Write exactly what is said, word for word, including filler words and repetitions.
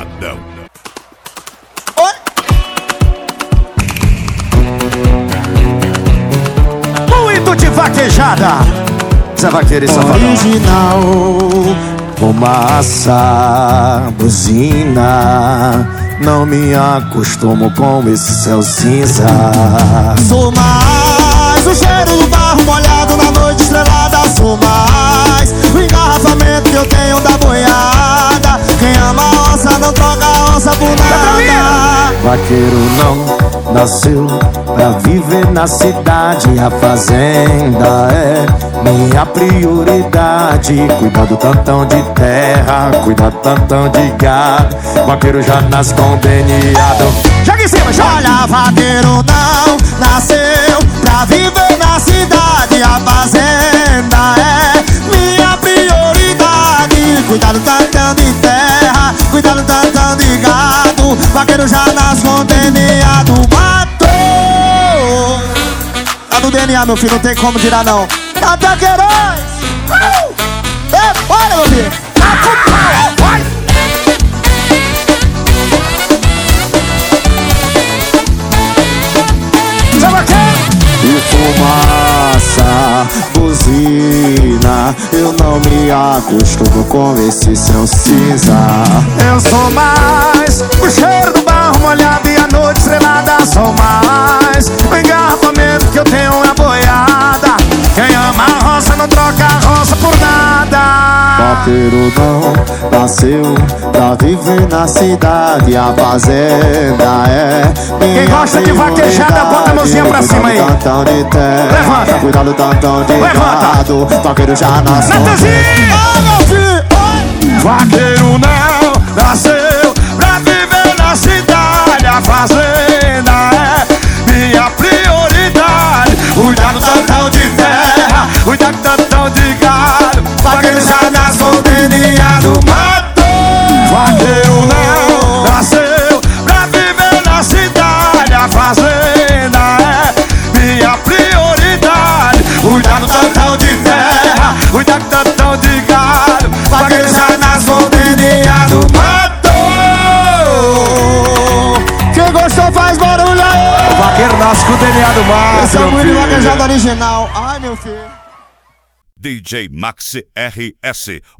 Pancadão. Oi? Muito de vaquejada. Zé Vaqueiro e Safadão. Original, fumaça, buzina. Não me acostumo com esse céu cinza. Sou mais o cheiro do barro molhado na noite estrelada. Sou mais o engarrafamento que eu tenho da boiada. Quem ama a onça não troca a onça por nada. Vaqueiro não nasceu pra viver na cidade. A fazenda é minha prioridade. Cuidar do tantão de terra, cuidar do tantão de gado. Vaqueiro já nasce conveniado. Joga em cima, joga! Olha, vaqueiro não nasceu pra viver na cidade. A fazenda é minha prioridade. Cuidar do tantão de terra, cuidar do tantão de gado. Vaqueiro já nasce conveniado. Matou! Tá no D N A, meu filho, não tem como tirar não. Até Queiroz! Uh! É, bora, meu filho! Tá com pau! Vai! Zé Vaqueiro! E fumaça, buzina. Eu não me acostumo com esse céu cinza. Eu sou mais o cheiro do barro molhado e a noite estrelada. Sou mais o engarrafamento que eu tenho na boiada. Quem ama a roça não troca a roça por nada. Vaqueiro não nasceu pra viver na cidade. A fazenda é minha. Quem gosta de vaquejada, bota a mãozinha pra cima aí. Cuidado do tantão de terra, Levanta. cuidado do tantão de gado. Vaqueiro já nasceu. Natanzinho! Ah, meu filho! Vaqueiro não nasceu pra viver na cidade. A fazenda é minha prioridade. Cuidar do tantão de terra, cuidar do tantão de gado. Vaqueiro já nasceu conveniado. Matou! Vaqueiro não nasceu pra viver na cidade. A fazenda é minha prioridade. Cuidar do tantão de terra, cuidar do tantão de gado. Vaqueiro já nasceu conveniado. Matou! Quem gostou faz barulho aí! O vaqueiro nasce com o D N A do mar. Esse é o muito vaquejado original. Ai, meu filho. D J Max R S